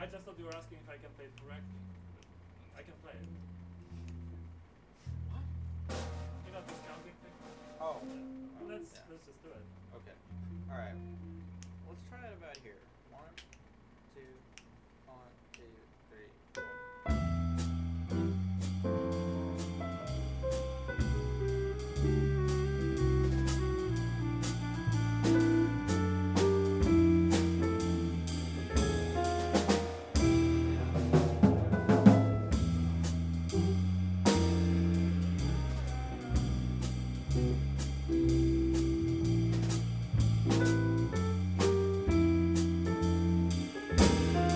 just thought you were asking if I can play it correctly. I can play it. What? You know this counting thing? Oh. Let's Yeah. just do it. Okay. All right. Let's try it about here. 1, 2, 1, 2, 3, 4.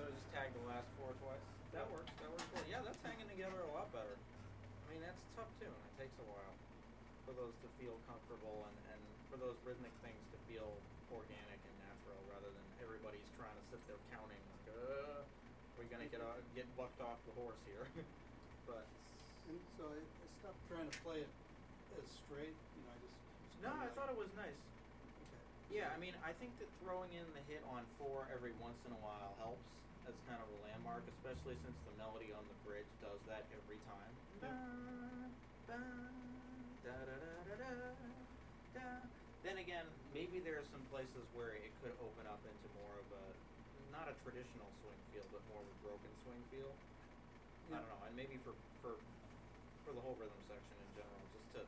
So just tag the last 4 twice. That works. That works well. Yeah, that's hanging together a lot better. I mean, that's tough too, and it takes a while for those to feel comfortable and for those rhythmic things to feel organic and natural rather than everybody's trying to sit there counting like, we're gonna get bucked off the horse here. But And so I stopped trying to play it as straight, I just. no, I thought it was nice. Okay. Yeah, I mean, I think that throwing in the hit on 4 every once in a while helps as kind of a landmark, especially since the melody on the bridge does that every time. Yep. Ba, da, da, da, da, da, da. Then again, maybe there are some places where it could open up into more of a, not a traditional swing feel, but more of a broken swing feel. I don't know, and maybe for the whole rhythm section in general, just to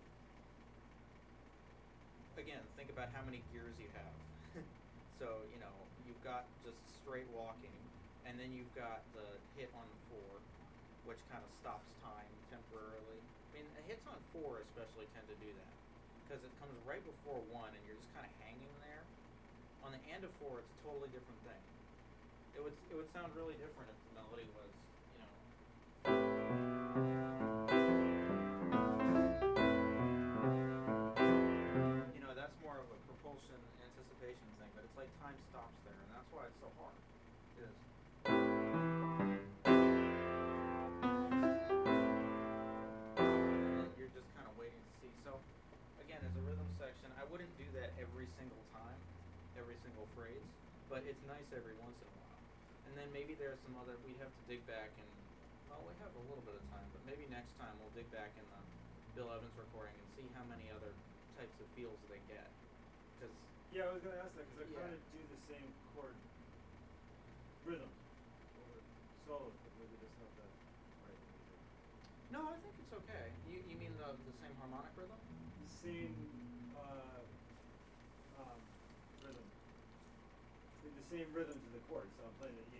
again think about how many gears you have. So you've got just straight walking, and then you've got the hit on 4, which kind of stops time temporarily. I mean, hits on 4 especially tend to do that because it comes right before 1, and you're just kind of hanging there. On the end of 4, it's a totally different thing. It would sound really different if the melody was, that's more of a propulsion anticipation thing, but it's like time stops there, and that's why it's so hard. It is. And then you're just kind of waiting to see. So, again, as a rhythm section, I wouldn't do that every single time, every single phrase, but it's nice every once in a while. And then maybe there's some other, we'd have to dig back and, well, we have a little bit of time, but maybe next time we'll dig back in the Bill Evans recording and see how many other types of feels they get. Cause Yeah, I was gonna ask that because I Yeah. kind of do the same chord rhythm or solos, but maybe that's not the right thing to do. no, I think it's okay. You mean the same harmonic rhythm? The same rhythm. The same rhythm to the chord. So I'm playing the E.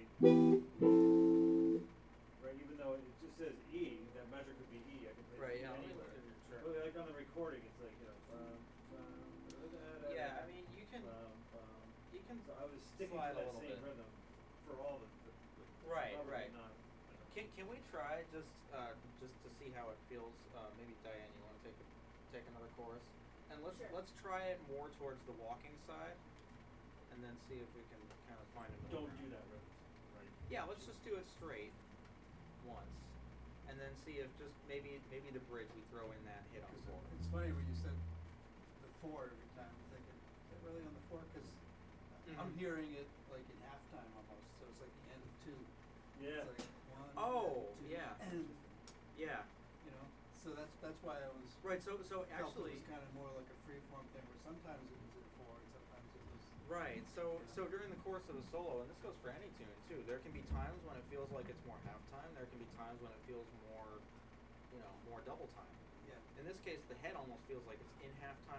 Right, even though it just says E, that measure could be E. I can play Right, E yeah, let me anywhere. look at your chart. But like on the recording, it's like Yeah, I mean you can So I was sticking slide to a that little same bit. rhythm for all the Right, probably right. Not, Can we try just to see how it feels? Maybe Diane, you want to take another chorus, and Sure. let's try it more towards the walking side, and then see if we can kind of find a middle don't ground. do that rhythm, right? Yeah, let's just do it straight once, and then see if just maybe the bridge we throw in that hit on 4. It's funny when you said the 4 every time, I'm thinking, is it really on the 4? Because I'm Mhm. hearing it like in halftime almost, so it's like the end of 2. Yeah. It's like 1, Oh, 2, yeah. and, Yeah. so that's why I was, Right. So felt actually. it was kind of more like a free-form thing where sometimes it was in 4 and sometimes it was. Right. So during the course of a solo, and this goes for any tune too, there can be times when it feels like it's more halftime. There can be times when it feels more, more double time. Yeah. In this case, the head almost feels like it's in halftime